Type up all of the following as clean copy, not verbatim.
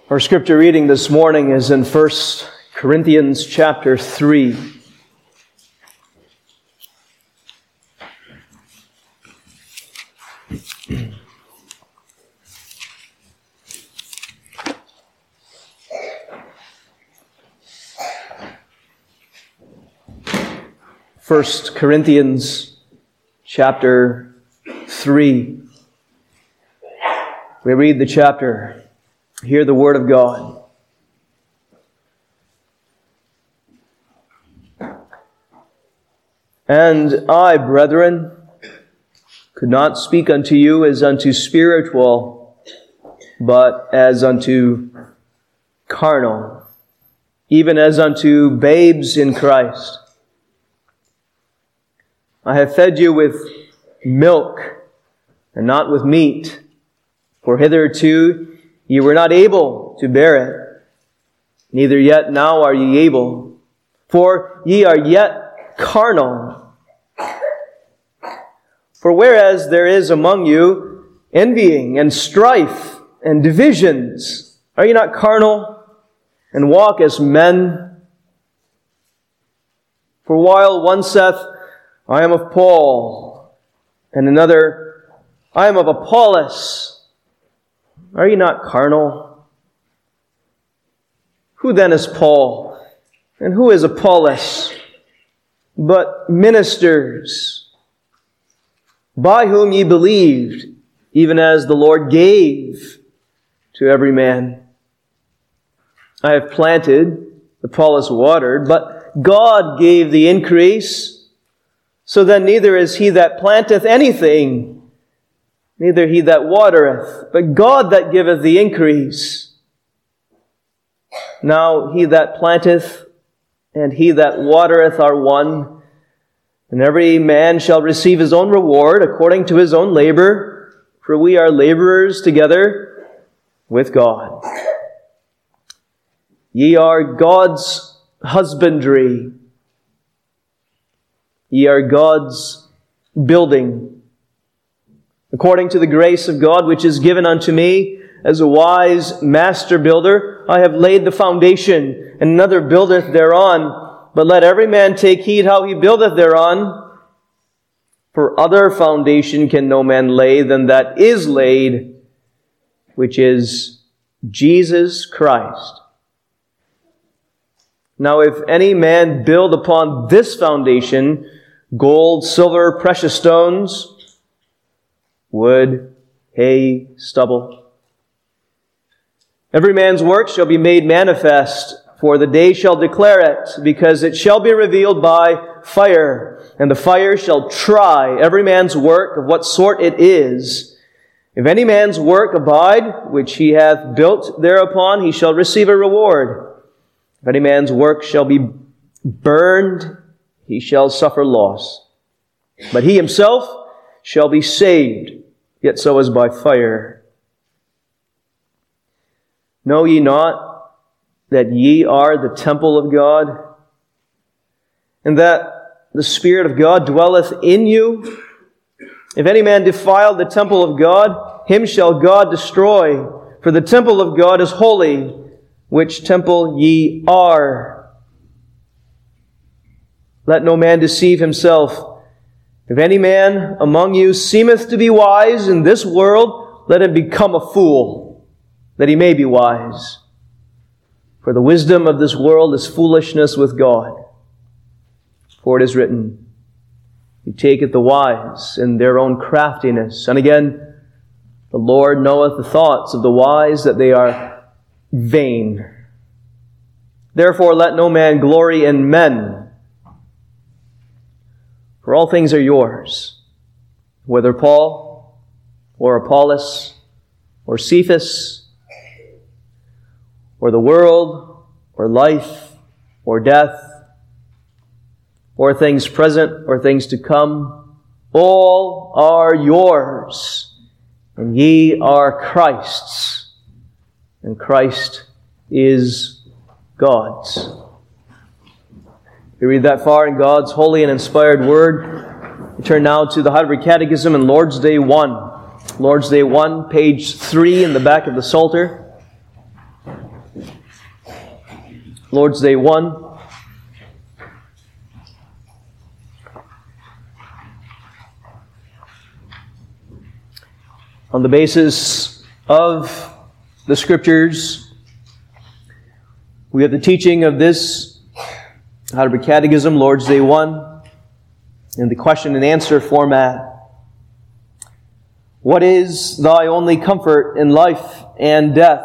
Our scripture reading this morning is in 1 Corinthians chapter 3. First Corinthians chapter 3. We read the chapter. Hear the word of God. And I, brethren, could not speak unto you as unto spiritual, but as unto carnal, even as unto babes in Christ. I have fed you with milk and not with meat, for hitherto ye were not able to bear it, neither yet now are ye able, for ye are yet carnal. For whereas there is among you envying and strife and divisions, are ye not carnal and walk as men? For while one saith, I am of Paul, and another, I am of Apollos, are ye not carnal? Who then is Paul? And who is Apollos? But ministers, by whom ye believed, even as the Lord gave to every man. I have planted, Apollos watered, but God gave the increase. So then neither is he that planteth anything, neither he that watereth, but God that giveth the increase. Now he that planteth and he that watereth are one, and every man shall receive his own reward according to his own labor, for we are laborers together with God. Ye are God's husbandry. Ye are God's building. According to the grace of God which is given unto me, as a wise master builder, I have laid the foundation, and another buildeth thereon. But let every man take heed how he buildeth thereon. For other foundation can no man lay than that is laid, which is Jesus Christ. Now if any man build upon this foundation, gold, silver, precious stones, wood, hay, stubble, every man's work shall be made manifest, for the day shall declare it, because it shall be revealed by fire, and the fire shall try every man's work of what sort it is. If any man's work abide, which he hath built thereupon, he shall receive a reward. If any man's work shall be burned, he shall suffer loss. But he himself shall be saved, yet so as by fire. Know ye not that ye are the temple of God, and that the Spirit of God dwelleth in you? If any man defile the temple of God, him shall God destroy. For the temple of God is holy, which temple ye are. Let no man deceive himself. If any man among you seemeth to be wise in this world, let him become a fool, that he may be wise. For the wisdom of this world is foolishness with God. For it is written, He taketh the wise in their own craftiness. And again, the Lord knoweth the thoughts of the wise, that they are vain. Therefore let no man glory in men, for all things are yours, whether Paul or Apollos or Cephas or the world or life or death or things present or things to come, all are yours, and ye are Christ's, and Christ is God's. We read that far in God's holy and inspired Word. We turn now to the Heidelberg Catechism and Lord's Day 1. Lord's Day 1, page 3 in the back of the Psalter. Lord's Day 1. On the basis of the Scriptures, we have the teaching of this Heidelberg Catechism, Lord's Day 1, in the question and answer format. What is thy only comfort in life and death?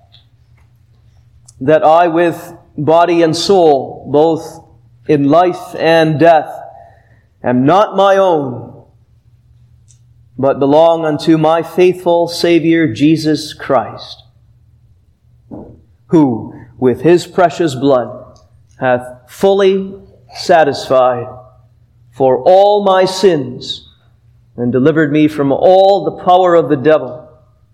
That I with body and soul, both in life and death, am not my own, but belong unto my faithful Savior Jesus Christ, who with his precious blood hath fully satisfied for all my sins and delivered me from all the power of the devil,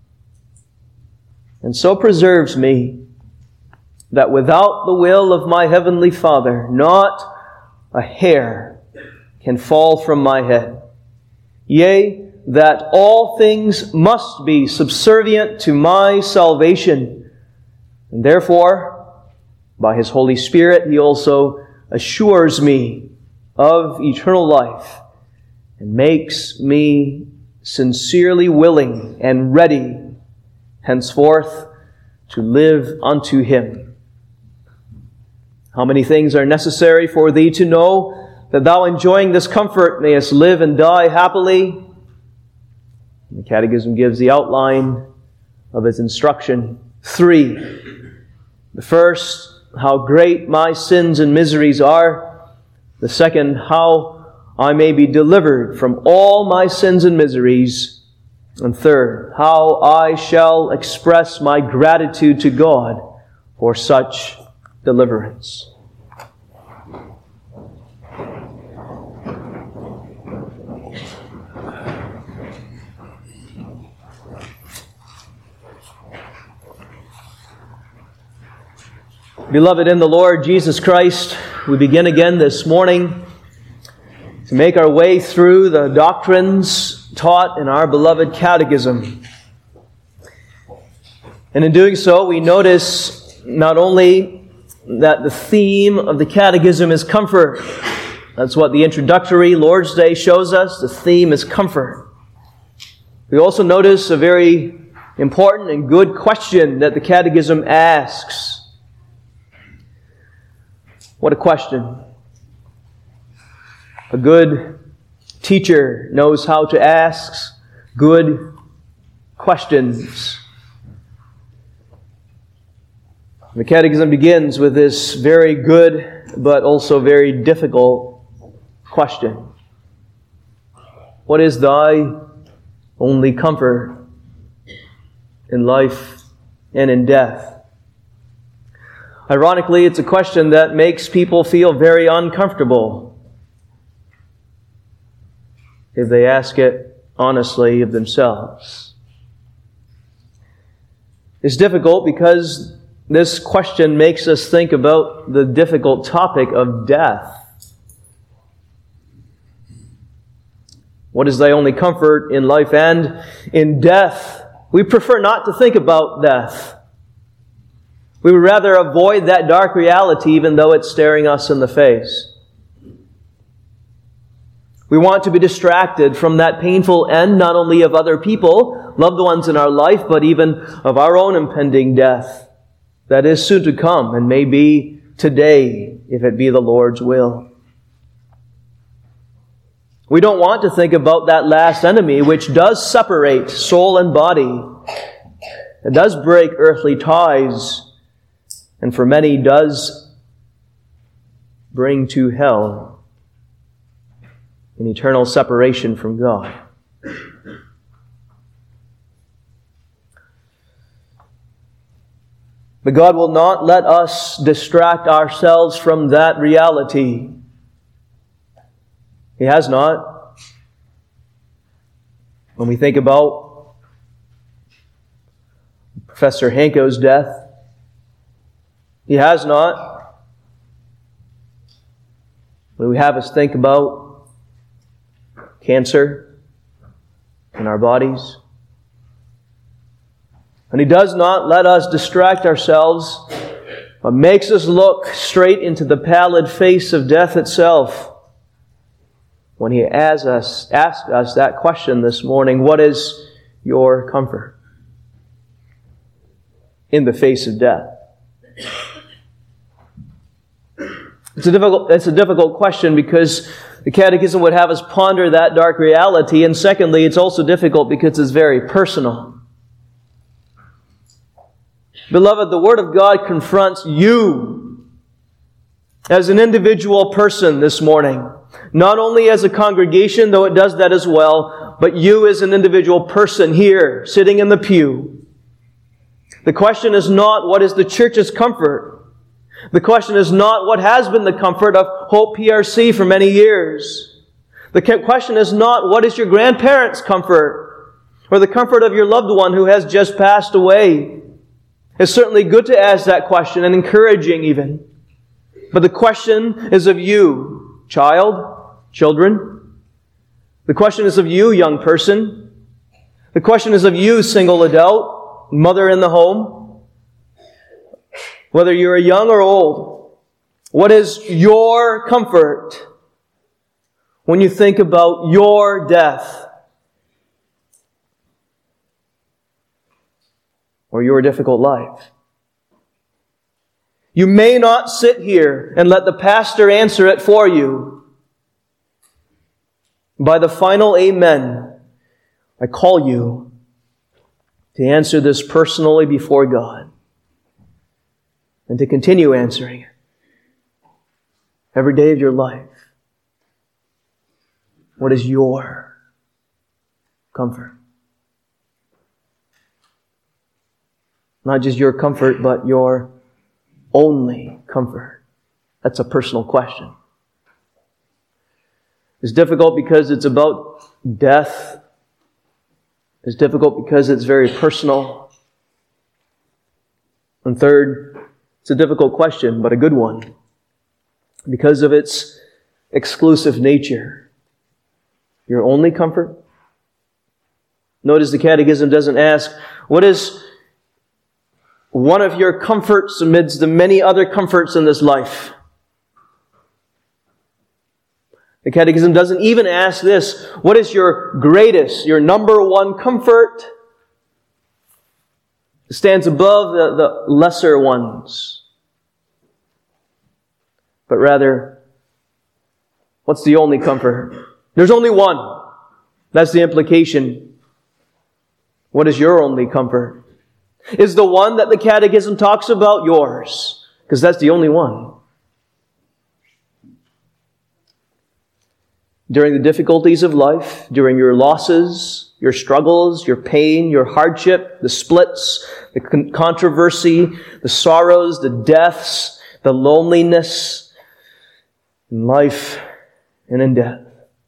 and so preserves me that without the will of my heavenly Father, not a hair can fall from my head. Yea, that all things must be subservient to my salvation. And therefore, by his Holy Spirit, he also assures me of eternal life and makes me sincerely willing and ready henceforth to live unto him. How many things are necessary for thee to know, that thou, enjoying this comfort, mayest live and die happily? The Catechism gives the outline of its instruction. 3. The first, how great my sins and miseries are. The second, how I may be delivered from all my sins and miseries. And third, how I shall express my gratitude to God for such deliverance. Beloved in the Lord Jesus Christ, we begin again this morning to make our way through the doctrines taught in our beloved Catechism. And in doing so, we notice not only that the theme of the Catechism is comfort. That's what the introductory Lord's Day shows us. The theme is comfort. We also notice a very important and good question that the Catechism asks. What a question. A good teacher knows how to ask good questions. The Catechism begins with this very good but also very difficult question. What is thy only comfort in life and in death? Ironically, it's a question that makes people feel very uncomfortable if they ask it honestly of themselves. It's difficult because this question makes us think about the difficult topic of death. What is thy only comfort in life and in death? We prefer not to think about death. We would rather avoid that dark reality even though it's staring us in the face. We want to be distracted from that painful end, not only of other people, loved ones in our life, but even of our own impending death that is soon to come and may be today if it be the Lord's will. We don't want to think about that last enemy which does separate soul and body. It does break earthly ties, and for many does bring to hell an eternal separation from God. But God will not let us distract ourselves from that reality. He has not. When we think about Professor Hanko's death, He has not. When we have us think about cancer in our bodies, And He does not let us distract ourselves, but makes us look straight into the pallid face of death itself when He asks us that question this morning: what is your comfort in the face of death? It's a difficult question because the Catechism would have us ponder that dark reality, and secondly, it's also difficult because it's very personal. Beloved, the Word of God confronts you as an individual person this morning. Not only as a congregation, though it does that as well, but you as an individual person here, sitting in the pew. The question is not what is the church's comfort. The question is not what has been the comfort of Hope PRC for many years. The question is not what is your grandparents' comfort or the comfort of your loved one who has just passed away. It's certainly good to ask that question and encouraging even. But the question is of you, children. The question is of you, young person. The question is of you, single adult, mother in the home. Whether you're young or old, what is your comfort when you think about your death or your difficult life? You may not sit here and let the pastor answer it for you. By the final amen, I call you to answer this personally before God and to continue answering it every day of your life. What is your comfort? Not just your comfort, but your only comfort. That's a personal question. It's difficult because it's about death. It's difficult because it's very personal. And third, it's a difficult question, but a good one, because of its exclusive nature. Your only comfort? Notice the Catechism doesn't ask, what is one of your comforts amidst the many other comforts in this life? The Catechism doesn't even ask this, what is your greatest, your number one comfort? It stands above the lesser ones. But rather, what's the only comfort? There's only one. That's the implication. What is your only comfort? Is the one that the Catechism talks about yours? Because that's the only one. During the difficulties of life, during your losses, your struggles, your pain, your hardship, the splits, the controversy, the sorrows, the deaths, the loneliness, in life and in death.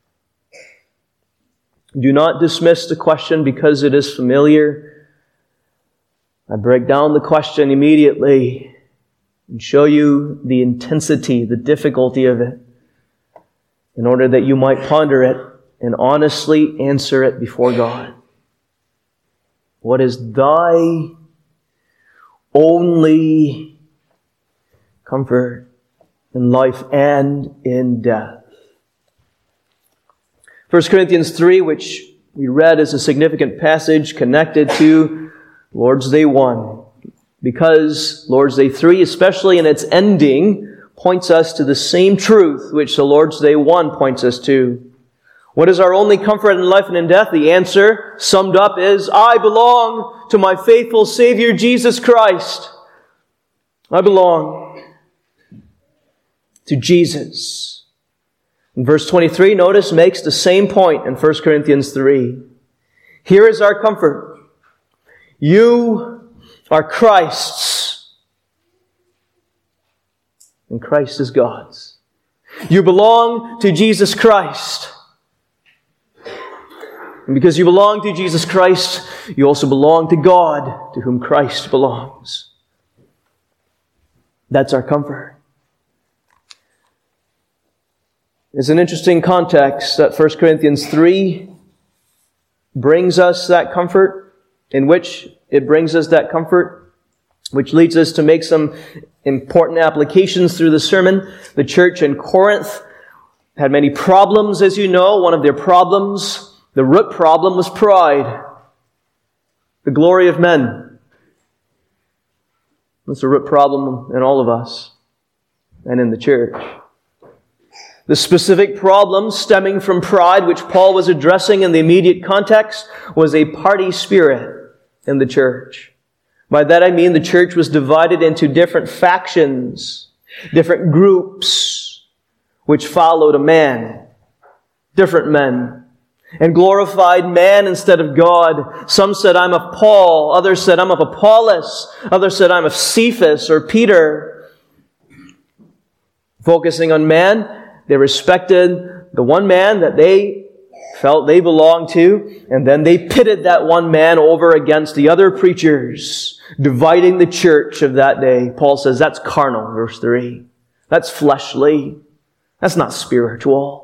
Do not dismiss the question because it is familiar. I break down the question immediately and show you the intensity, the difficulty of it, in order that you might ponder it and honestly answer it before God. What is thy only comfort in life and in death? 1 Corinthians 3, which we read, is a significant passage connected to Lord's Day 1. Because Lord's Day 3, especially in its ending, points us to the same truth which the Lord's Day 1 points us to. What is our only comfort in life and in death? The answer, summed up, is, I belong to my faithful Savior, Jesus Christ. I belong to Jesus. And verse 23, notice, makes the same point in 1 Corinthians 3. Here is our comfort. You are Christ's, and Christ is God's. You belong to Jesus Christ. And because you belong to Jesus Christ, you also belong to God, to whom Christ belongs. That's our comfort. It's an interesting context that 1 Corinthians 3 brings us that comfort, in which it brings us that comfort, which leads us to make some important applications through the sermon. The church in Corinth had many problems, as you know. One of their problems, the root problem, was pride. The glory of men. That's a root problem in all of us and in the church. The specific problem stemming from pride, which Paul was addressing in the immediate context, was a party spirit in the church. By that I mean the church was divided into different factions, different groups, which followed a man, different men, and glorified man instead of God. Some said, I'm of Paul. Others said, I'm of Apollos. Others said, I'm of Cephas or Peter. Focusing on man, they respected the one man that they felt they belonged to, and then they pitted that one man over against the other preachers, dividing the church of that day. Paul says that's carnal, verse 3. That's fleshly. That's not spiritual.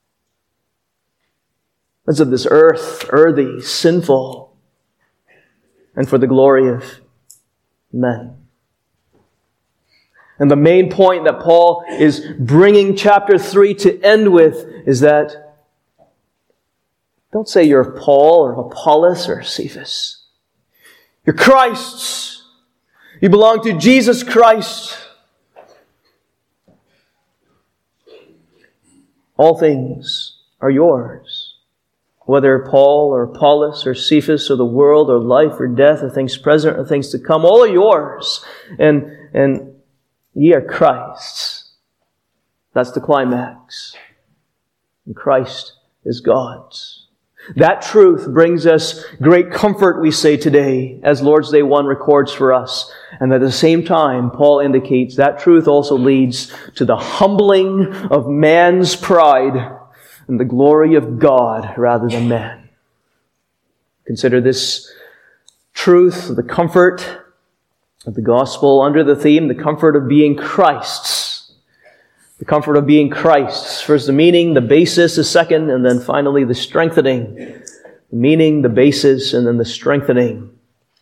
That's of this earth, earthy, sinful, and for the glory of men. And the main point that Paul is bringing chapter 3 to end with is that don't say you're of Paul or of Apollos or Cephas. You're Christ's. You belong to Jesus Christ. All things are yours. Whether Paul or Apollos or Cephas or the world or life or death or things present or things to come, all are yours. And ye are Christ's. That's the climax. And Christ is God's. That truth brings us great comfort, we say today, as Lord's Day 1 records for us. And at the same time, Paul indicates that truth also leads to the humbling of man's pride and the glory of God rather than man. Consider this truth, the comfort of the gospel under the theme, the comfort of being Christ's. The comfort of being Christ's. First the meaning, the basis is second, and then finally the strengthening. The meaning, the basis, and then the strengthening.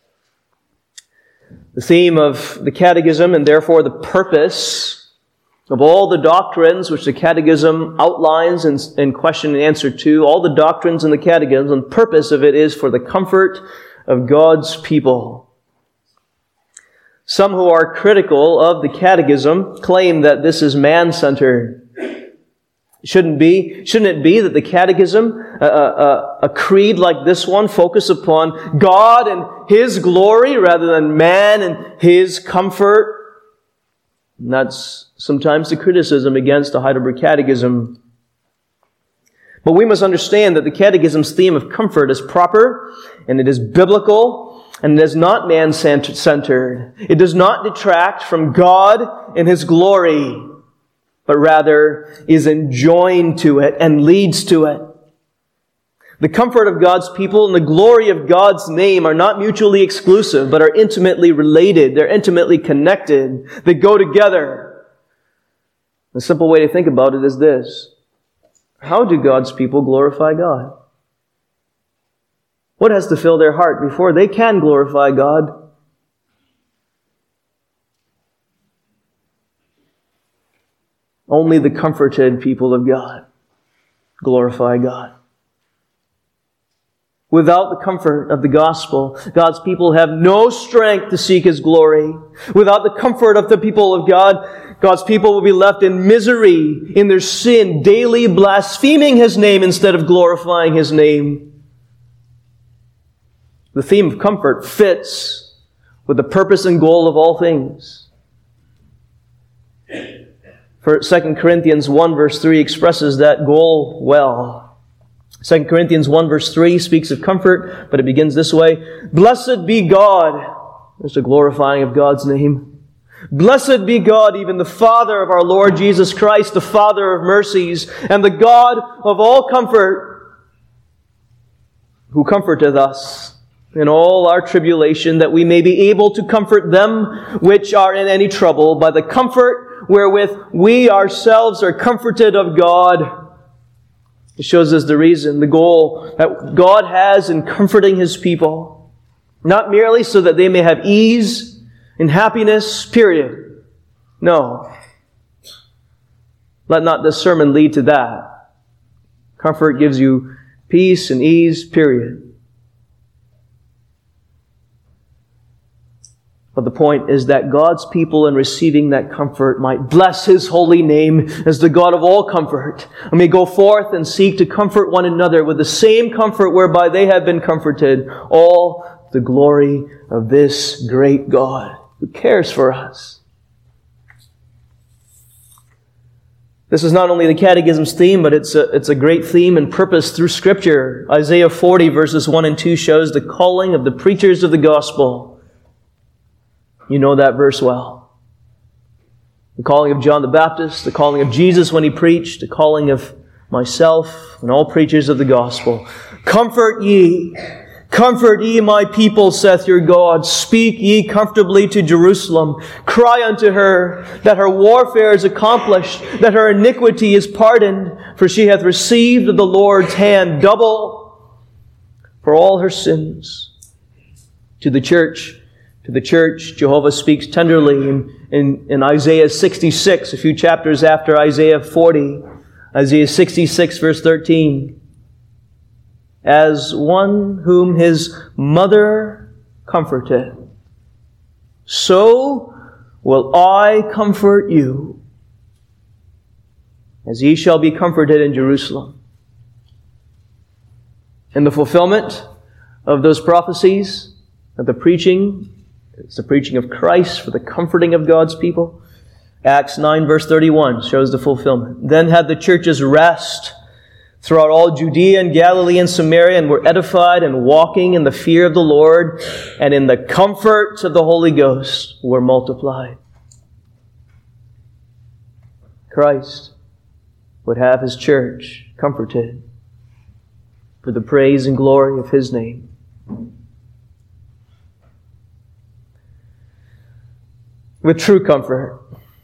The theme of the Catechism, and therefore the purpose of all the doctrines which the Catechism outlines in question and answer to, all the doctrines in the Catechism, and the purpose of it is for the comfort of God's people. Some who are critical of the Catechism claim that this is man-centered. Shouldn't it be that the Catechism, a creed like this one, focus upon God and His glory rather than man and his comfort? And that's sometimes the criticism against the Heidelberg Catechism. But we must understand that the Catechism's theme of comfort is proper, and it is biblical, and it is not man-centered. It does not detract from God and His glory, but rather is enjoined to it and leads to it. The comfort of God's people and the glory of God's name are not mutually exclusive, but are intimately related. They're intimately connected. They go together. The simple way to think about it is this. How do God's people glorify God? What has to fill their heart before they can glorify God? Only the comforted people of God glorify God. Without the comfort of the gospel, God's people have no strength to seek His glory. Without the comfort of the people of God, God's people will be left in misery in their sin, daily blaspheming His name instead of glorifying His name. The theme of comfort fits with the purpose and goal of all things. For 2 Corinthians 1 verse 3 expresses that goal well. 2 Corinthians 1 verse 3 speaks of comfort, but it begins this way. Blessed be God. There's the glorifying of God's name. Blessed be God, even the Father of our Lord Jesus Christ, the Father of mercies, and the God of all comfort, who comforteth us in all our tribulation, that we may be able to comfort them which are in any trouble by the comfort wherewith we ourselves are comforted of God. It shows us the reason, the goal that God has in comforting His people. Not merely so that they may have ease and happiness, period. No. Let not this sermon lead to that. Comfort gives you peace and ease, period. But the point is that God's people in receiving that comfort might bless His holy name as the God of all comfort, and may go forth and seek to comfort one another with the same comfort whereby they have been comforted, all the glory of this great God who cares for us. This is not only the Catechism's theme, but it's a great theme and purpose through Scripture. Isaiah 40 verses 1 and 2 shows the calling of the preachers of the gospel. You know that verse well. The calling of John the Baptist, the calling of Jesus when He preached, the calling of myself and all preachers of the gospel. Comfort ye, my people, saith your God. Speak ye comfortably to Jerusalem. Cry unto her that her warfare is accomplished, that her iniquity is pardoned, for she hath received of the Lord's hand double for all her sins. To the church, Jehovah speaks tenderly in Isaiah 66, a few chapters after Isaiah 40. Isaiah 66, verse 13. As one whom His mother comforteth, so will I comfort you, as ye shall be comforted in Jerusalem. In the fulfillment of those prophecies, of the preaching, it's the preaching of Christ for the comforting of God's people. Acts 9 verse 31 shows the fulfillment. Then had the churches rest throughout all Judea and Galilee and Samaria, and were edified and walking in the fear of the Lord, and in the comfort of the Holy Ghost were multiplied. Christ would have His church comforted for the praise and glory of His name. With true comfort.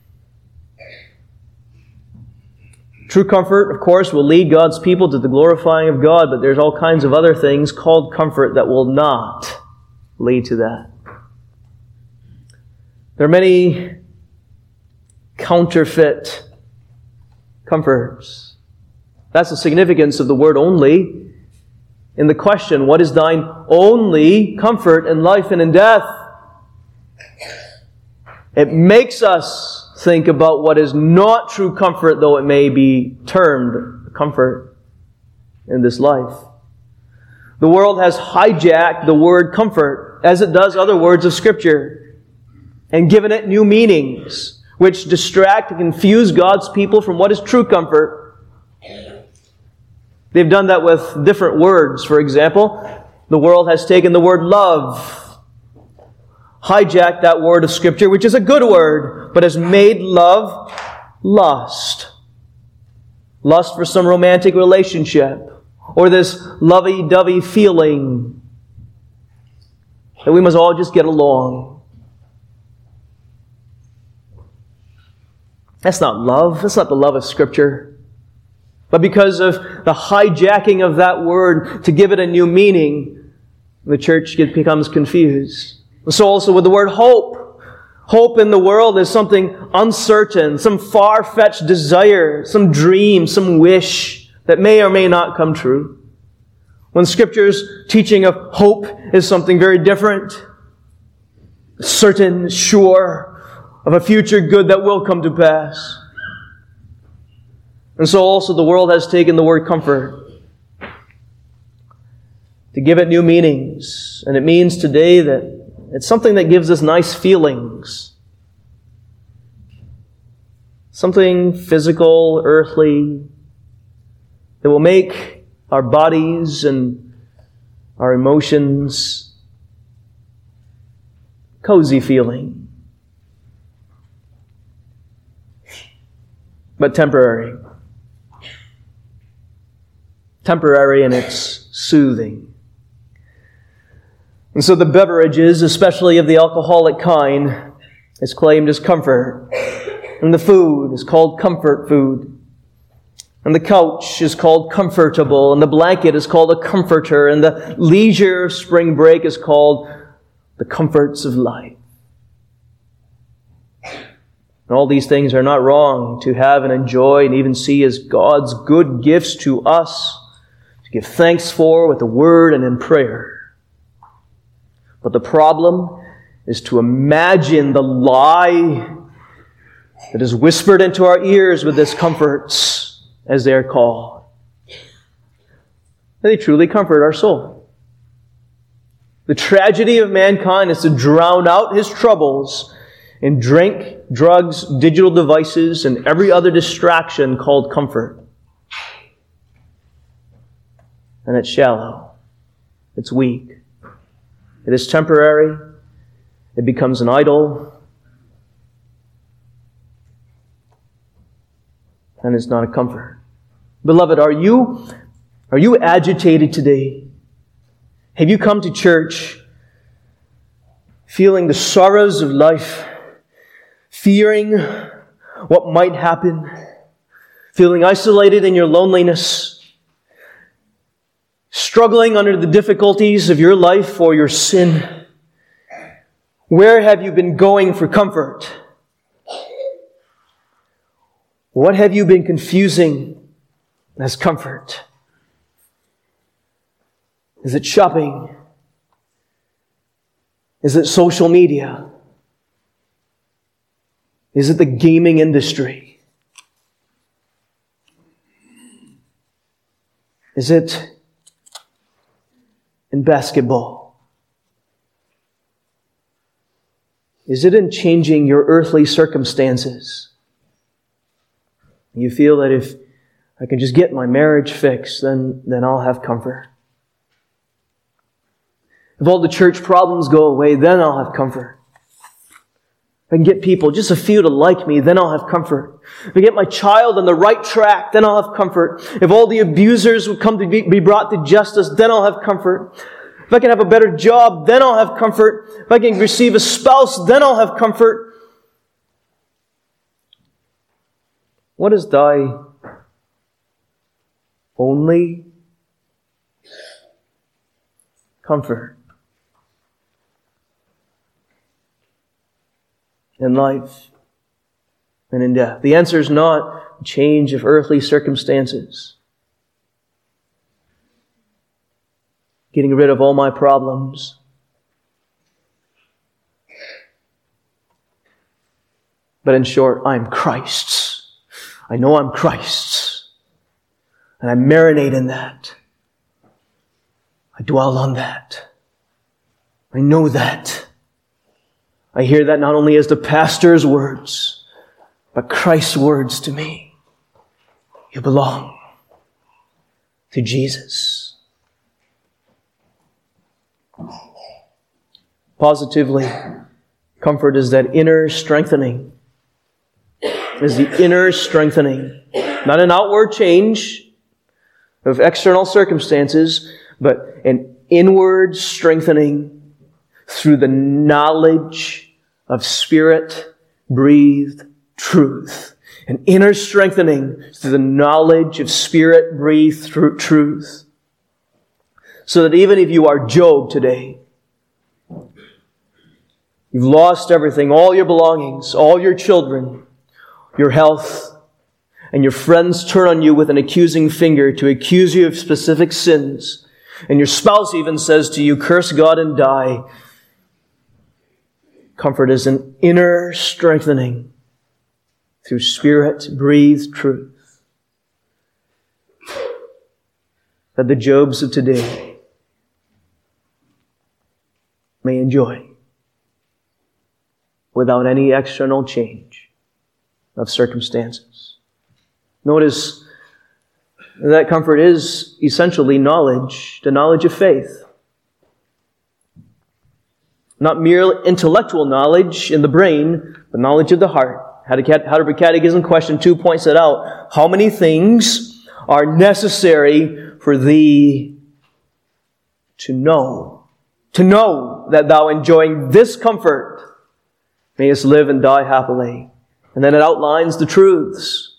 True comfort, of course, will lead God's people to the glorifying of God, but there's all kinds of other things called comfort that will not lead to that. There are many counterfeit comforts. That's the significance of the word only. In the question, what is thine only comfort in life and in death? It makes us think about what is not true comfort, though it may be termed comfort in this life. The world has hijacked the word comfort, as it does other words of Scripture, and given it new meanings, which distract and confuse God's people from what is true comfort. They've done that with different words. For example, the world has taken the word love, hijacked that word of Scripture, which is a good word, but has made love lust. Lust for some romantic relationship, or this lovey-dovey feeling that we must all just get along. That's not love. That's not the love of Scripture. But because of the hijacking of that word to give it a new meaning, the church becomes confused. So also with the word hope. Hope in the world is something uncertain, some far-fetched desire, some dream, some wish that may or may not come true. When Scripture's teaching of hope is something very different, certain, sure, of a future good that will come to pass. And so also the world has taken the word comfort to give it new meanings. And it means today that it's something that gives us nice feelings. Something physical, earthly, that will make our bodies and our emotions cozy feeling. But temporary. Temporary in its soothing. And so the beverages, especially of the alcoholic kind, is claimed as comfort. And the food is called comfort food. And the couch is called comfortable. And the blanket is called a comforter. And the leisure of spring break is called the comforts of life. And all these things are not wrong to have and enjoy and even see as God's good gifts to us, to give thanks for with the Word and in prayer. But the problem is to imagine the lie that is whispered into our ears with these comforts, as they are called. They truly comfort our soul. The tragedy of mankind is to drown out his troubles in drink, drugs, digital devices, and every other distraction called comfort. And it's shallow. It's weak. It is temporary. It becomes an idol. And it's not a comfort. Beloved, are you agitated today? Have you come to church feeling the sorrows of life, fearing what might happen, feeling isolated in your loneliness, struggling under the difficulties of your life or your sin? Where have you been going for comfort? What have you been confusing as comfort? Is it shopping? Is it social media? Is it the gaming industry? Is it in basketball? Is it in changing your earthly circumstances? You feel that if I can just get my marriage fixed, then I'll have comfort. If all the church problems go away, then I'll have comfort. If I can get people, just a few, to like me, then I'll have comfort. If I get my child on the right track, then I'll have comfort. If all the abusers will come to be brought to justice, then I'll have comfort. If I can have a better job, then I'll have comfort. If I can receive a spouse, then I'll have comfort. What is thy only comfort in life and in death? The answer is not a change of earthly circumstances, getting rid of all my problems, but in short, I'm Christ's. I know I'm Christ's, and I marinate in that. I dwell on that. I know that. I hear that not only as the pastor's words, but Christ's words to me. You belong to Jesus. Positively, comfort is that inner strengthening. Is the inner strengthening. Not an outward change of external circumstances, but an inward strengthening through the knowledge of Spirit-breathed truth. An inner strengthening through the knowledge of Spirit-breathed truth. So that even if you are Job today, you've lost everything, all your belongings, all your children, your health, and your friends turn on you with an accusing finger to accuse you of specific sins, and your spouse even says to you, curse God and die. Comfort is an inner strengthening through Spirit-breathed truth that the Jobs of today may enjoy without any external change of circumstances. Notice that comfort is essentially knowledge, the knowledge of faith. Not mere intellectual knowledge in the brain, but knowledge of the heart. Heidelberg Catechism question 2 points it out. How many things are necessary for thee to know? To know that thou, enjoying this comfort, mayest live and die happily. And then it outlines the truths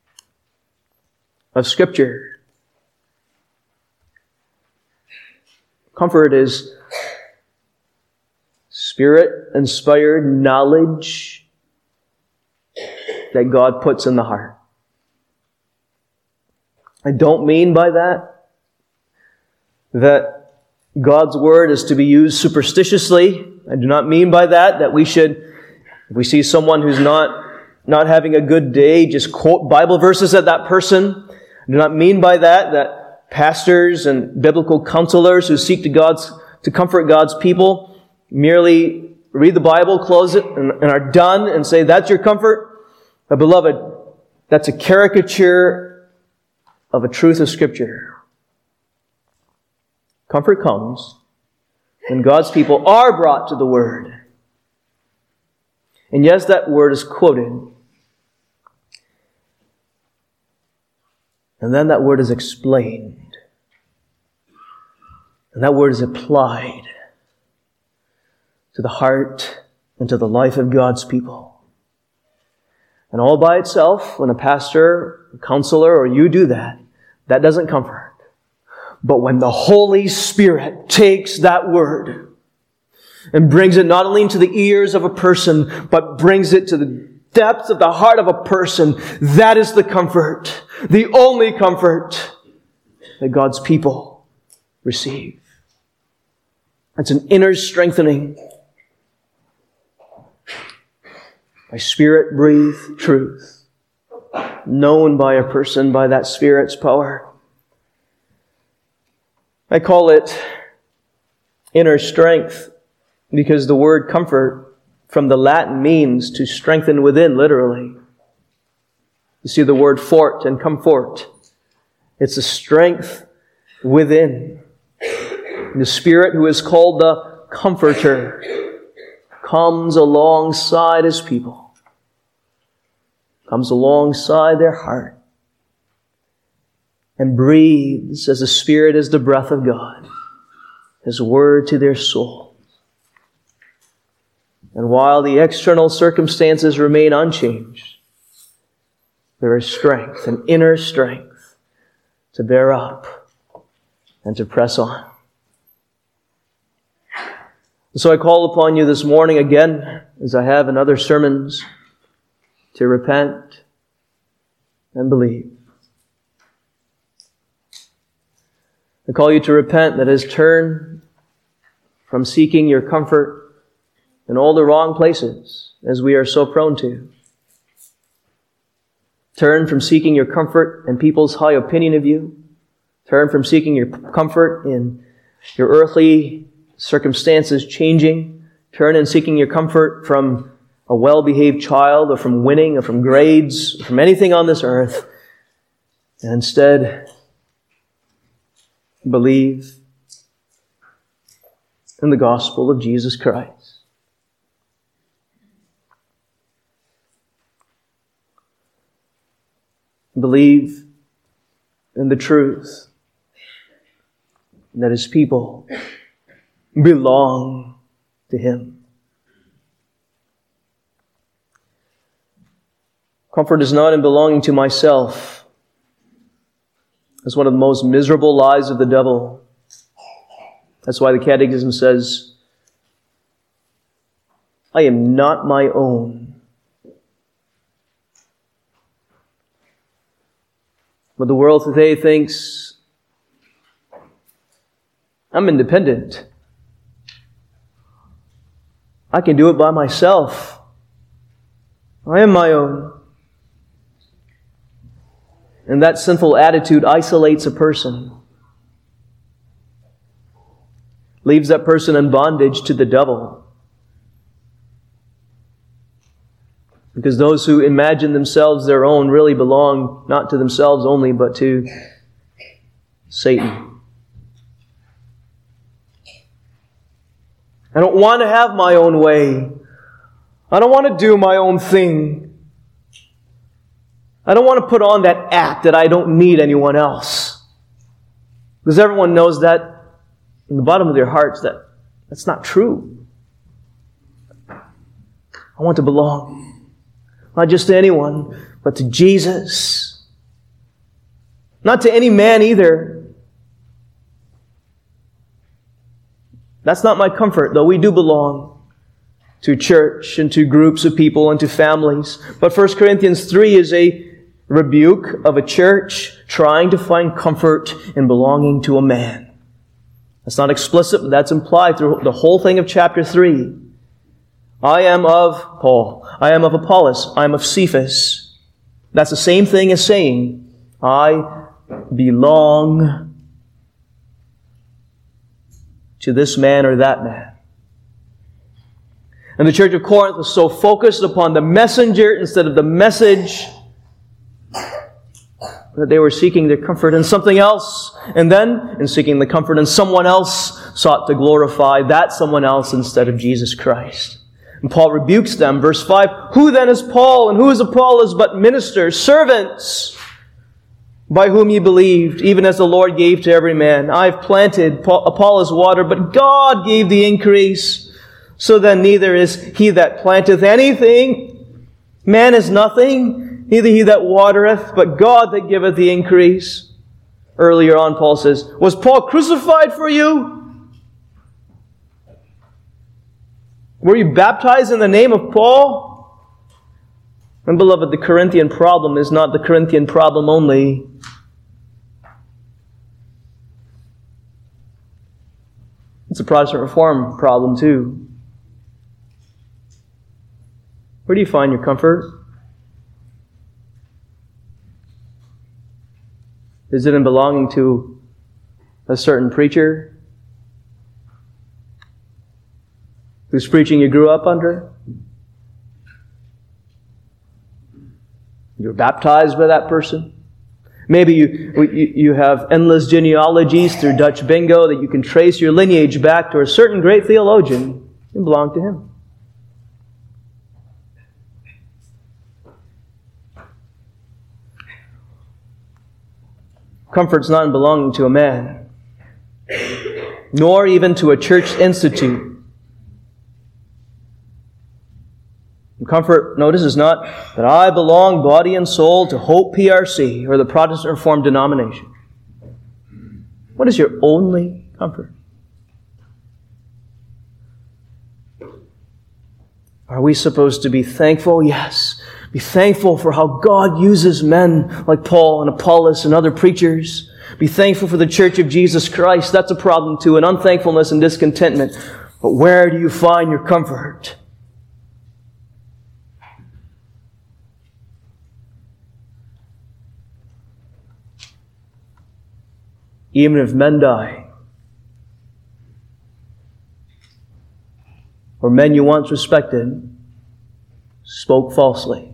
of Scripture. Comfort is Spirit-inspired knowledge that God puts in the heart. I don't mean by that God's Word is to be used superstitiously. I do not mean by that we should, if we see someone who's not having a good day, just quote Bible verses at that person. I do not mean by that pastors and biblical counselors who seek to comfort God's people merely read the Bible, close it, and are done and say, that's your comfort. But beloved, that's a caricature of a truth of Scripture. Comfort comes when God's people are brought to the Word. And yes, that Word is quoted. And then that Word is explained. And that Word is applied to the heart and to the life of God's people. And all by itself, when a pastor, a counselor, or you do that, that doesn't comfort. But when the Holy Spirit takes that Word and brings it not only into the ears of a person, but brings it to the depths of the heart of a person, that is the comfort, the only comfort that God's people receive. It's an inner strengthening by Spirit-breathed truth, known by a person by that Spirit's power. I call it inner strength because the word comfort from the Latin means to strengthen within, literally. You see the word fort and comfort. It's a strength within. And the Spirit, who is called the Comforter, comes alongside His people, comes alongside their heart, and breathes, as the Spirit is the breath of God, His Word to their soul. And while the external circumstances remain unchanged, there is strength, an inner strength, to bear up and to press on. And so I call upon you this morning again, as I have in other sermons, to repent and believe. I call you to repent, that is, turn from seeking your comfort in all the wrong places, as we are so prone to. Turn from seeking your comfort in people's high opinion of you. Turn from seeking your comfort in your earthly circumstances changing. Turn in seeking your comfort from a well-behaved child, or from winning, or from grades, or from anything on this earth. And instead, believe in the gospel of Jesus Christ. Believe in the truth that His people belong to Him. Comfort is not in belonging to myself. That's one of the most miserable lies of the devil. That's why the Catechism says, I am not my own. But the world today thinks, I'm independent. I can do it by myself. I am my own. And that sinful attitude isolates a person, leaves that person in bondage to the devil. Because those who imagine themselves their own really belong not to themselves only, but to Satan. I don't want to have my own way. I don't want to do my own thing. I don't want to put on that act that I don't need anyone else. Because everyone knows that in the bottom of their hearts that that's not true. I want to belong, not just to anyone, but to Jesus. Not to any man either. That's not my comfort, though we do belong. to church and to groups of people and to families. But 1 Corinthians 3 is a rebuke of a church trying to find comfort in belonging to a man. That's not explicit, but that's implied through the whole thing of chapter 3. I am of Paul. I am of Apollos. I am of Cephas. That's the same thing as saying, I belong to this man or that man. And the church of Corinth was so focused upon the messenger instead of the message that they were seeking their comfort in something else. And then, in seeking the comfort in someone else, sought to glorify that someone else instead of Jesus Christ. And Paul rebukes them, verse 5, Who then is Paul, and who is Apollos but ministers, servants, by whom ye believed, even as the Lord gave to every man? I have planted, Apollos watered, but God gave the increase. So then neither is he that planteth anything, man is nothing, neither he that watereth, but God that giveth the increase. Earlier on, Paul says, Was Paul crucified for you? Were you baptized in the name of Paul? And beloved, the Corinthian problem is not the Corinthian problem only. It's a Protestant Reform problem too. Where do you find your comfort? Is it in belonging to a certain preacher whose preaching you grew up under? You're baptized by that person? Maybe you have endless genealogies through Dutch bingo that you can trace your lineage back to a certain great theologian. You belong to him. Comfort's not in belonging to a man, nor even to a church institute. Comfort, notice, is not that I belong body and soul to Hope PRC or the Protestant Reformed denomination. What is your only comfort? Are we supposed to be thankful? Yes. Be thankful for how God uses men like Paul and Apollos and other preachers. Be thankful for the Church of Jesus Christ. That's a problem too, and unthankfulness and discontentment. But where do you find your comfort? Even if men die, or men you once respected spoke falsely,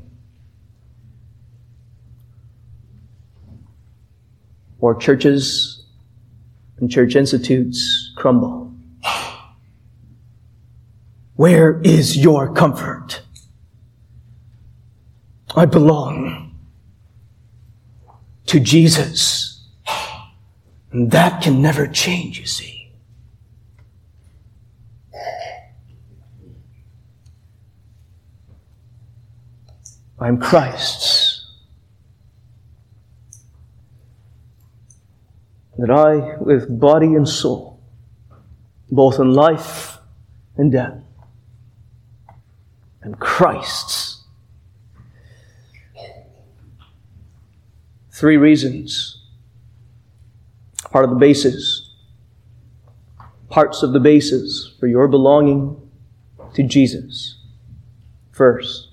or churches and church institutes crumble, where is your comfort? I belong to Jesus. And that can never change, you see. I'm Christ's. That I, with body and soul, both in life and death, am Christ's. 3 reasons. Part of the basis, parts of the basis for your belonging to Jesus. First,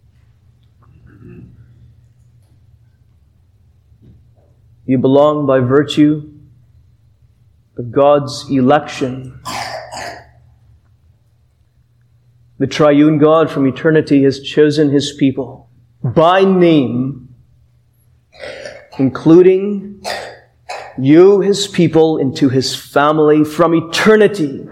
you belong by virtue of God's election. The triune God from eternity has chosen His people by name, including you, His people, into His family from eternity.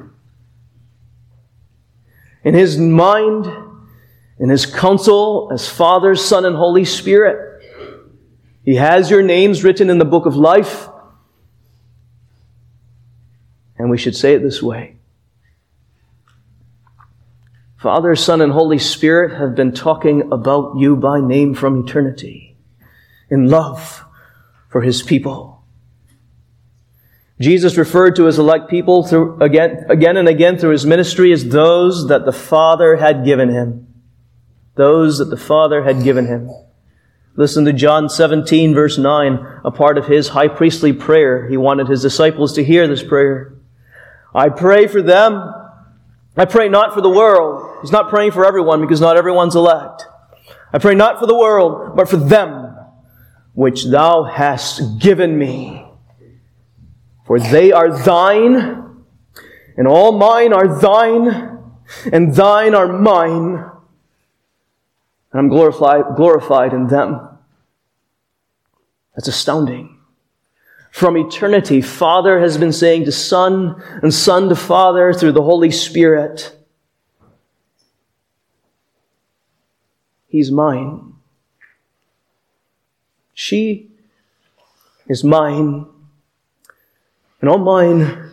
In His mind, in His counsel as Father, Son, and Holy Spirit, He has your names written in the book of life. And we should say it this way. Father, Son, and Holy Spirit have been talking about you by name from eternity, in love for His people. Jesus referred to his elect people again and again through his ministry as those that the Father had given him. Those that the Father had given him. Listen to John 17, verse 9, a part of his high priestly prayer. He wanted his disciples to hear this prayer. I pray for them. I pray not for the world. He's not praying for everyone because not everyone's elect. I pray not for the world, but for them which thou hast given me. For they are thine, and all mine are thine, and thine are mine. And I'm glorified in them. That's astounding. From eternity, Father has been saying to Son, and Son to Father through the Holy Spirit, He's mine. She is mine. And all mine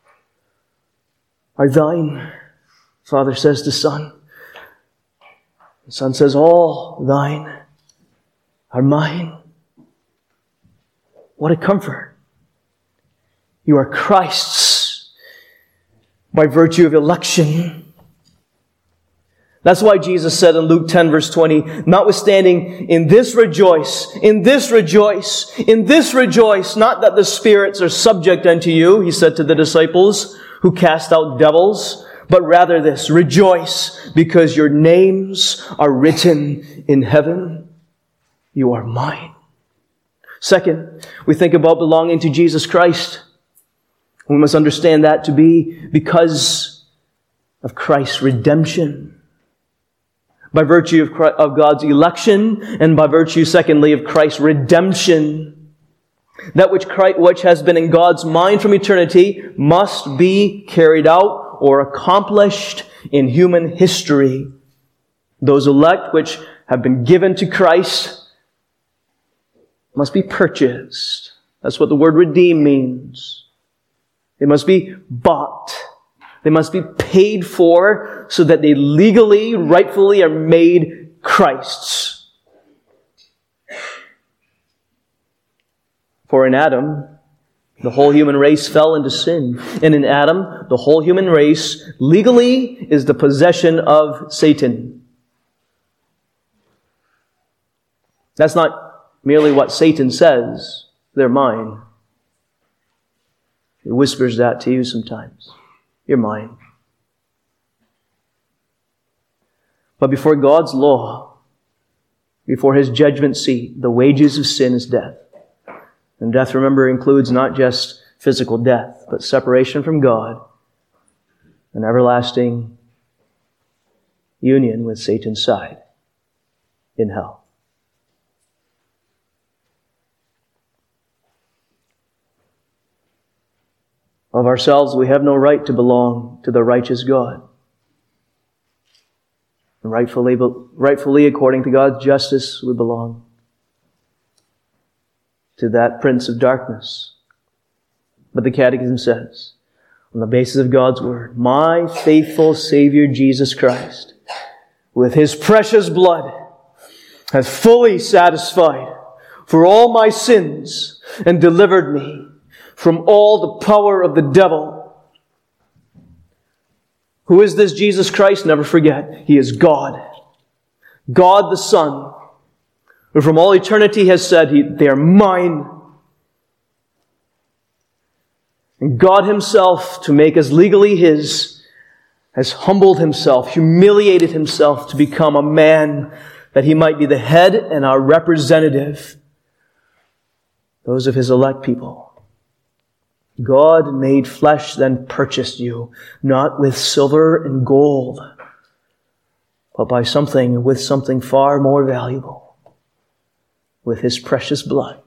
are thine, Father says to Son. The Son says, all thine are mine. What a comfort. You are Christ's by virtue of election. That's why Jesus said in Luke 10 verse 20, notwithstanding, in this rejoice, in this rejoice, in this rejoice, not that the spirits are subject unto you, he said to the disciples who cast out devils, but rather this, rejoice, because your names are written in heaven. You are mine. Second, we think about belonging to Jesus Christ. We must understand that to be because of Christ's redemption. By virtue of God's election, and by virtue, secondly, of Christ's redemption. That which has been in God's mind from eternity must be carried out or accomplished in human history. Those elect which have been given to Christ must be purchased. That's what the word redeem means. They must be bought. They must be paid for so that they legally, rightfully are made Christ's. For in Adam, the whole human race fell into sin. And in Adam, the whole human race legally is the possession of Satan. That's not merely what Satan says. They're mine. He whispers that to you sometimes. You're mine. But before God's law, before His judgment seat, the wages of sin is death. And death, remember, includes not just physical death, but separation from God and everlasting union with Satan's side in hell. Of ourselves, we have no right to belong to the righteous God. And rightfully, according to God's justice, we belong to that prince of darkness. But the Catechism says, on the basis of God's Word, my faithful Savior Jesus Christ, with His precious blood, hath fully satisfied for all my sins and delivered me from all the power of the devil. Who is this Jesus Christ? Never forget. He is God. God the Son, who from all eternity has said, they are mine. And God Himself, to make us legally His, has humbled Himself, humiliated Himself to become a man, that He might be the head and our representative, those of His elect people. God made flesh, then purchased you, not with silver and gold, but by with something far more valuable, with His precious blood,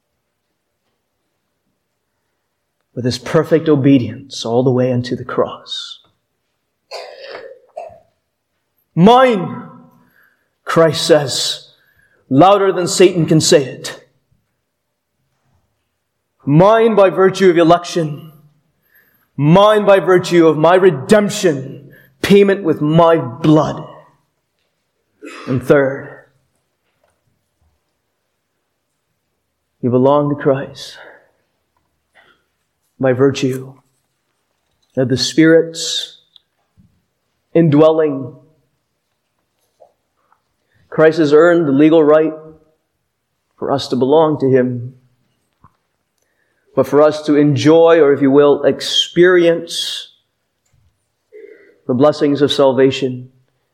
with His perfect obedience all the way unto the cross. Mine, Christ says, louder than Satan can say it. Mine by virtue of election. Mine by virtue of my redemption. Payment with my blood. And third, you belong to Christ. by virtue of the Spirit's indwelling. Christ has earned the legal right for us to belong to Him, but for us to enjoy, or if you will, experience the blessings of salvation,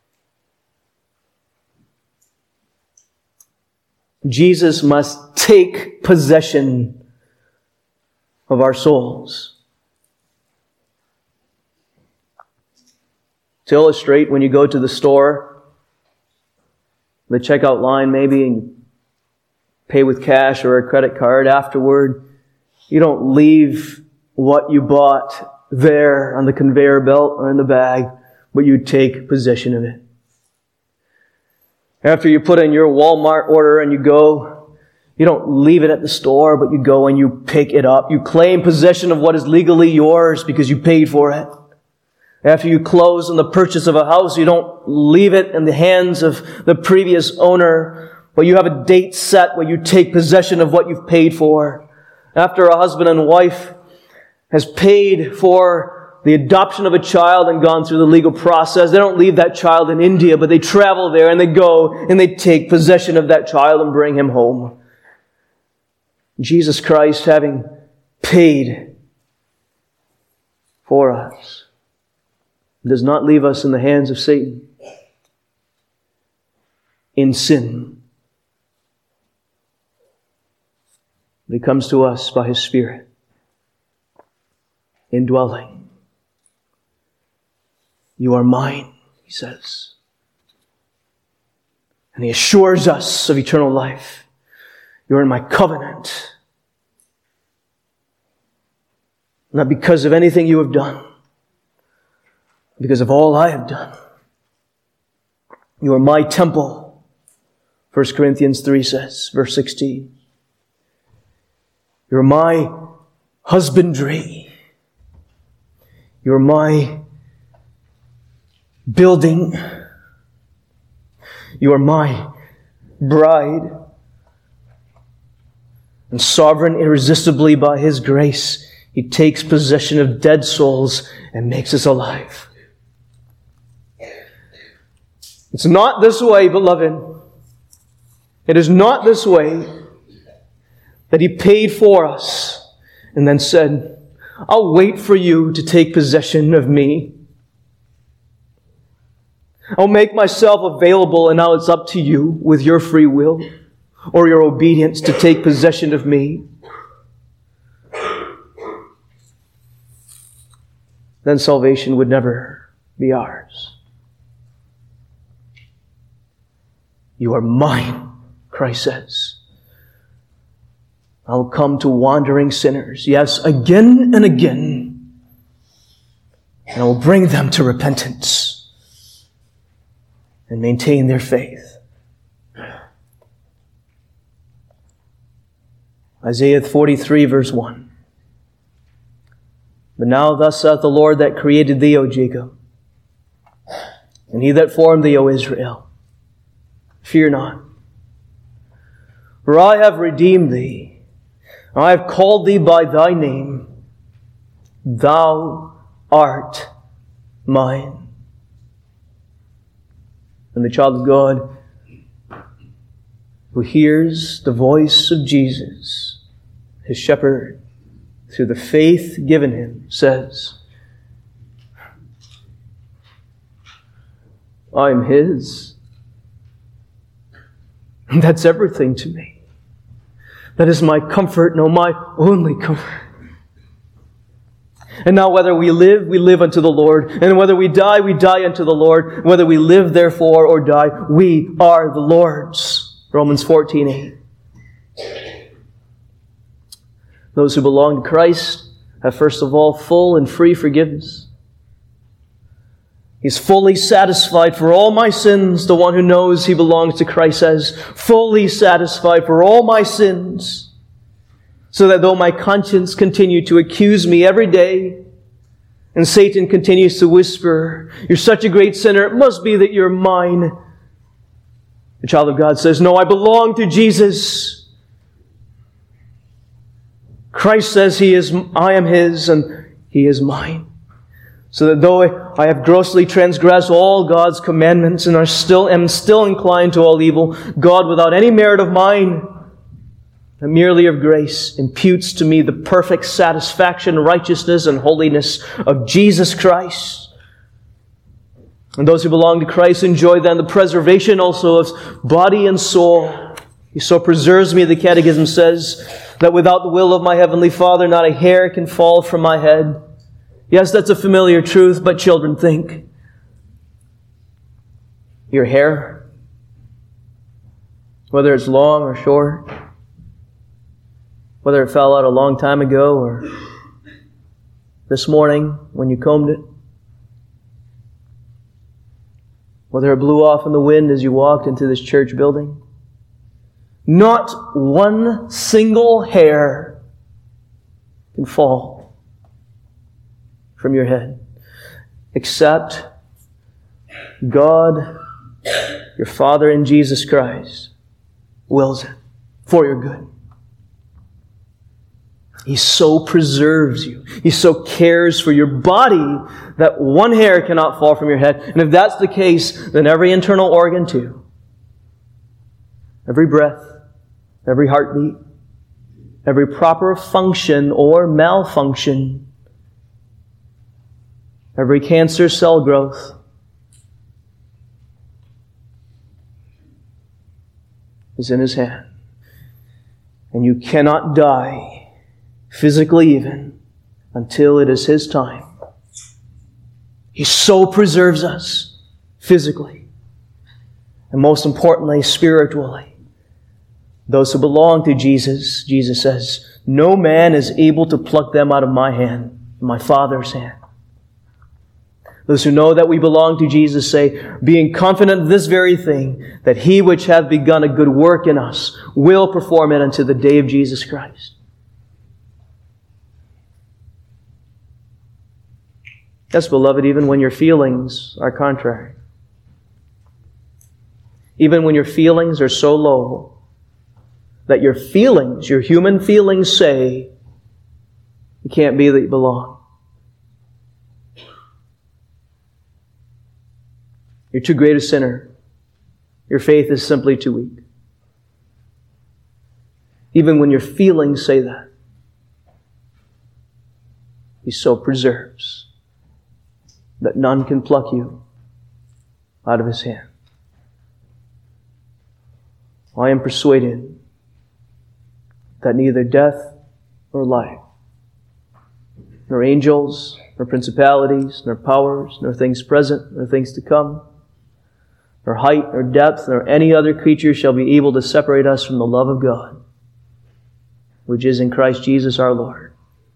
Jesus must take possession of our souls. To illustrate, when you go to the store, the checkout line maybe, and you pay with cash or a credit card afterward, you don't leave what you bought there on the conveyor belt or in the bag, but you take possession of it. After you put in your Walmart order and you go, you don't leave it at the store, but you go and you pick it up. You claim possession of what is legally yours because you paid for it. After you close on the purchase of a house, you don't leave it in the hands of the previous owner, but you have a date set where you take possession of what you've paid for. After a husband and wife has paid for the adoption of a child and gone through the legal process, they don't leave that child in India, but they travel there and they go and they take possession of that child and bring him home. Jesus Christ, having paid for us, does not leave us in the hands of Satan in sin. But He comes to us by His Spirit, indwelling. You are mine, He says. And He assures us of eternal life. You are in my covenant. Not because of anything you have done, because of all I have done. You are my temple, 1 Corinthians 3 says, verse 16. You are my husbandry. You are my building. You are my bride. And sovereign irresistibly by His grace, He takes possession of dead souls and makes us alive. It's not this way, beloved. It is not this way that He paid for us and then said, I'll wait for you to take possession of me. I'll make myself available and now it's up to you with your free will or your obedience to take possession of me. Then salvation would never be ours. You are mine, Christ says. I will come to wandering sinners, yes, again and again, and I will bring them to repentance and maintain their faith. Isaiah 43, verse 1. But now thus saith the Lord that created thee, O Jacob, and He that formed thee, O Israel, fear not, for I have redeemed thee. I have called thee by thy name. Thou art mine. And the child of God who hears the voice of Jesus, His shepherd, through the faith given him, says, I am His. And that's everything to me. That is my comfort, no, my only comfort. And now whether we live unto the Lord. And whether we die unto the Lord. Whether we live therefore or die, we are the Lord's. Romans 14:8. Those who belong to Christ have first of all full and free forgiveness. He's fully satisfied for all my sins. The one who knows he belongs to Christ says, fully satisfied for all my sins. So that though my conscience continue to accuse me every day, and Satan continues to whisper, you're such a great sinner, it must be that you're mine. The child of God says, no, I belong to Jesus. Christ says I am His and He is mine. So that though I have grossly transgressed all God's commandments and am still inclined to all evil, God, without any merit of mine, but merely of grace, imputes to me the perfect satisfaction, righteousness, and holiness of Jesus Christ. And those who belong to Christ enjoy then the preservation also of body and soul. He so preserves me, the Catechism says, that without the will of my Heavenly Father, not a hair can fall from my head. Yes, that's a familiar truth, but children, think. Your hair, whether it's long or short, whether it fell out a long time ago or this morning when you combed it, whether it blew off in the wind as you walked into this church building, not one single hair can fall from your head, except God, your Father in Jesus Christ, wills it for your good. He so preserves you. He so cares for your body that one hair cannot fall from your head. And if that's the case, then every internal organ too, every breath, every heartbeat, every proper function or malfunction, every cancer cell growth is in His hand. And you cannot die, physically even, until it is His time. He so preserves us physically, and most importantly, spiritually. Those who belong to Jesus, Jesus says, no man is able to pluck them out of my hand, my Father's hand. Those who know that we belong to Jesus say, being confident of this very thing, that He which hath begun a good work in us will perform it unto the day of Jesus Christ. Yes, beloved, even when your feelings are contrary. Even when your feelings are so low that your feelings, your human feelings say, it can't be that you belong. You're too great a sinner. Your faith is simply too weak. Even when your feelings say that, He so preserves that none can pluck you out of His hand. I am persuaded that neither death nor life, nor angels, nor principalities, nor powers, nor things present, nor things to come, nor height, nor depth, nor any other creature shall be able to separate us from the love of God, which is in Christ Jesus our Lord.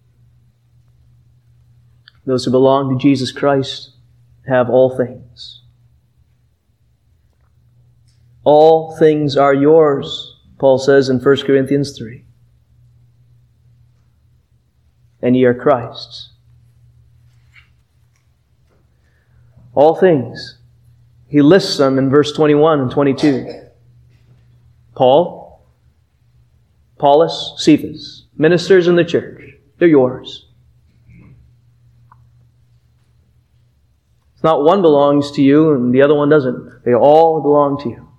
Those who belong to Jesus Christ have all things. All things are yours, Paul says in 1 Corinthians 3. And ye are Christ's. All things. He lists them in verse 21 and 22. Paul, Apollos, Cephas, ministers in the church. They're yours. It's not one belongs to you and the other one doesn't. They all belong to you.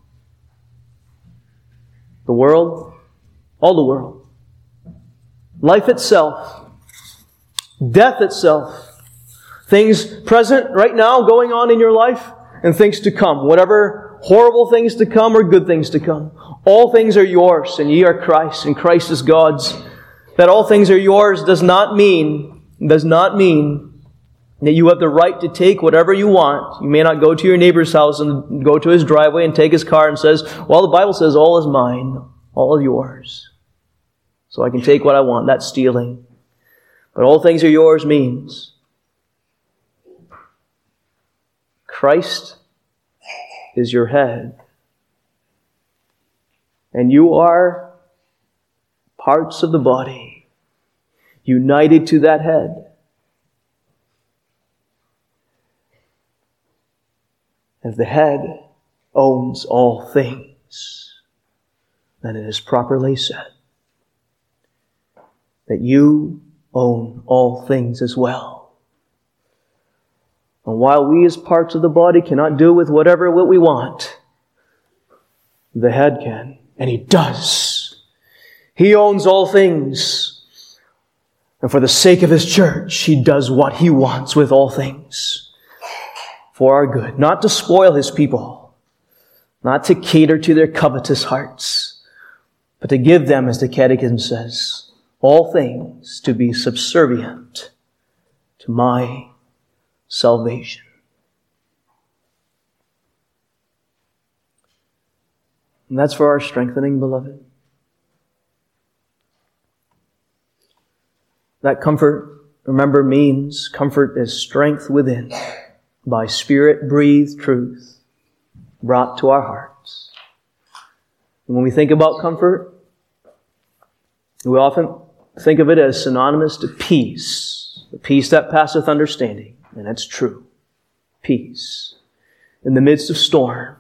The world, all the world. Life itself. Death itself. Things present right now going on in your life and things to come. Whatever horrible things to come or good things to come. All things are yours and ye are Christ and Christ is God's. That all things are yours does not mean that you have the right to take whatever you want. You may not go to your neighbor's house and go to his driveway and take his car and says, well, the Bible says all is mine, all is yours. So I can take what I want. That's stealing. But all things are yours means Christ is your head. And you are parts of the body united to that head. If the head owns all things, then it is properly said, that you own all things as well. And while we as parts of the body cannot do with whatever we want, the head can, and He does. He owns all things. And for the sake of His church, He does what He wants with all things for our good. Not to spoil His people, not to cater to their covetous hearts, but to give them, as the Catechism says, all things to be subservient to my salvation. And that's for our strengthening, beloved. That comfort, remember, means comfort is strength within by Spirit-breathed truth brought to our hearts. And when we think about comfort, we often think of it as synonymous to peace, the peace that passeth understanding. And that's true. Peace. In the midst of storm,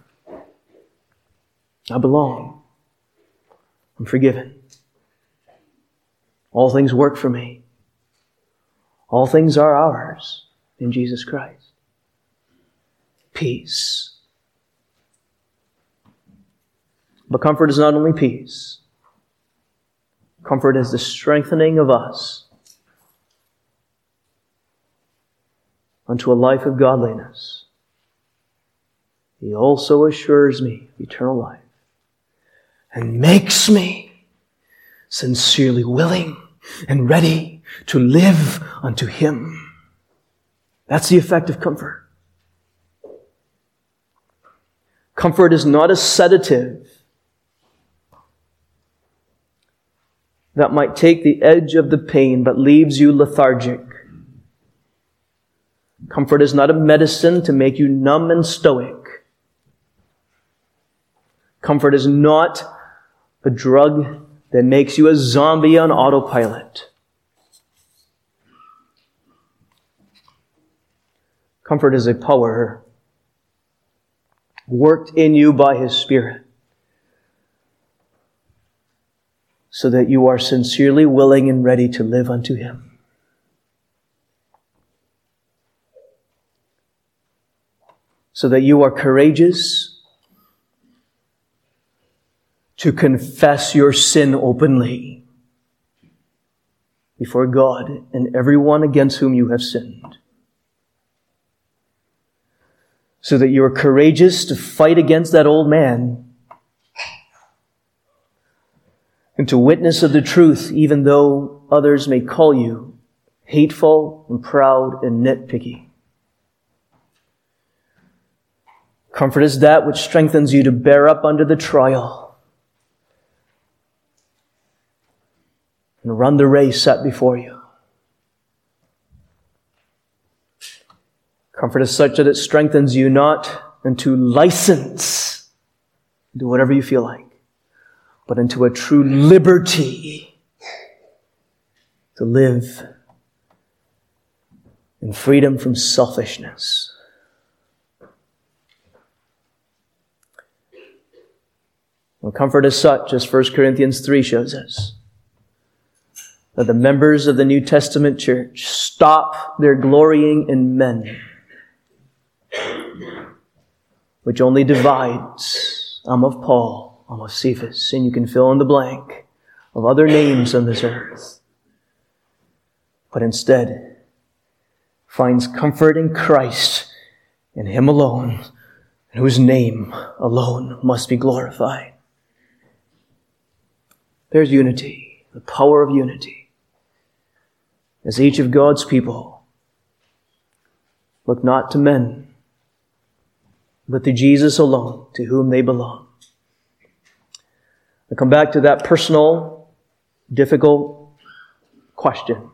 I belong. I'm forgiven. All things work for me. All things are ours in Jesus Christ. Peace. But comfort is not only peace. Comfort is the strengthening of us unto a life of godliness. He also assures me of eternal life and makes me sincerely willing and ready to live unto Him. That's the effect of comfort. Comfort is not a sedative that might take the edge of the pain but leaves you lethargic. Comfort is not a medicine to make you numb and stoic. Comfort is not a drug that makes you a zombie on autopilot. Comfort is a power worked in you by His Spirit so that you are sincerely willing and ready to live unto Him. So that you are courageous to confess your sin openly before God and everyone against whom you have sinned. So that you are courageous to fight against that old man and to witness of the truth even though others may call you hateful and proud and nitpicky. Comfort is that which strengthens you to bear up under the trial and run the race set before you. Comfort is such that it strengthens you not into license, do whatever you feel like, but into a true liberty to live in freedom from selfishness. Well, comfort is such, as 1 Corinthians 3 shows us, that the members of the New Testament church stop their glorying in men, which only divides. I'm of Paul, I'm of Cephas, and you can fill in the blank of other names on this earth. But instead, finds comfort in Christ, in Him alone, and whose name alone must be glorified. There's unity, the power of unity, as each of God's people look not to men, but to Jesus alone, to whom they belong. I come back to that personal, difficult question.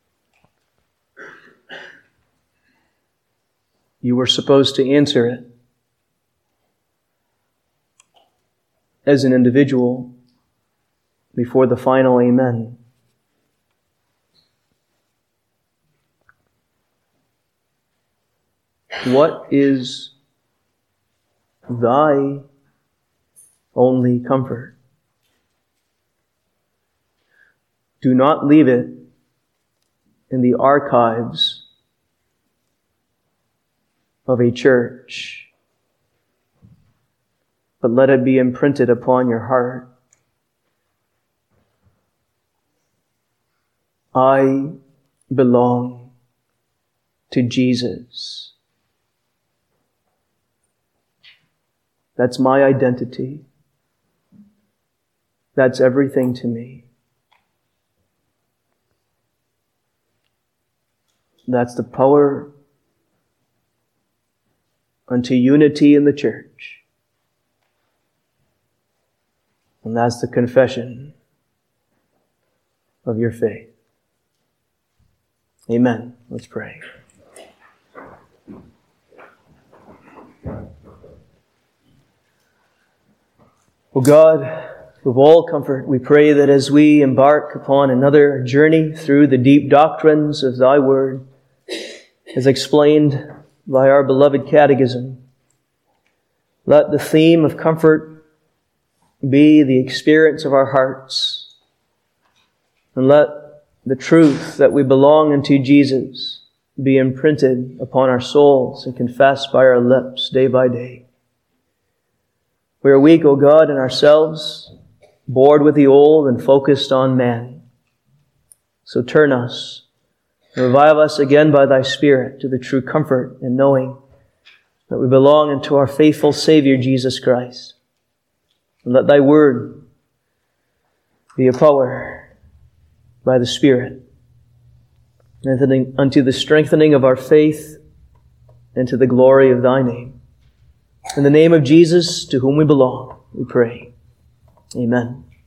You were supposed to answer it as an individual before the final amen. What is thy only comfort? do not leave it in the archives of a church, but let it be imprinted upon your heart. I belong to Jesus. That's my identity. That's everything to me. That's the power unto unity in the church. And that's the confession of your faith. Amen. Let's pray. O God, of all comfort, we pray that as we embark upon another journey through the deep doctrines of Thy Word, as explained by our beloved Catechism, let the theme of comfort be the experience of our hearts, and let the truth that we belong unto Jesus be imprinted upon our souls and confessed by our lips day by day. We are weak, O God, in ourselves, bored with the old and focused on man. So turn us and revive us again by Thy Spirit to the true comfort in knowing that we belong unto our faithful Savior, Jesus Christ. And let Thy Word be a power by the Spirit unto the strengthening of our faith and to the glory of Thy name. In the name of Jesus, to whom we belong, we pray. Amen.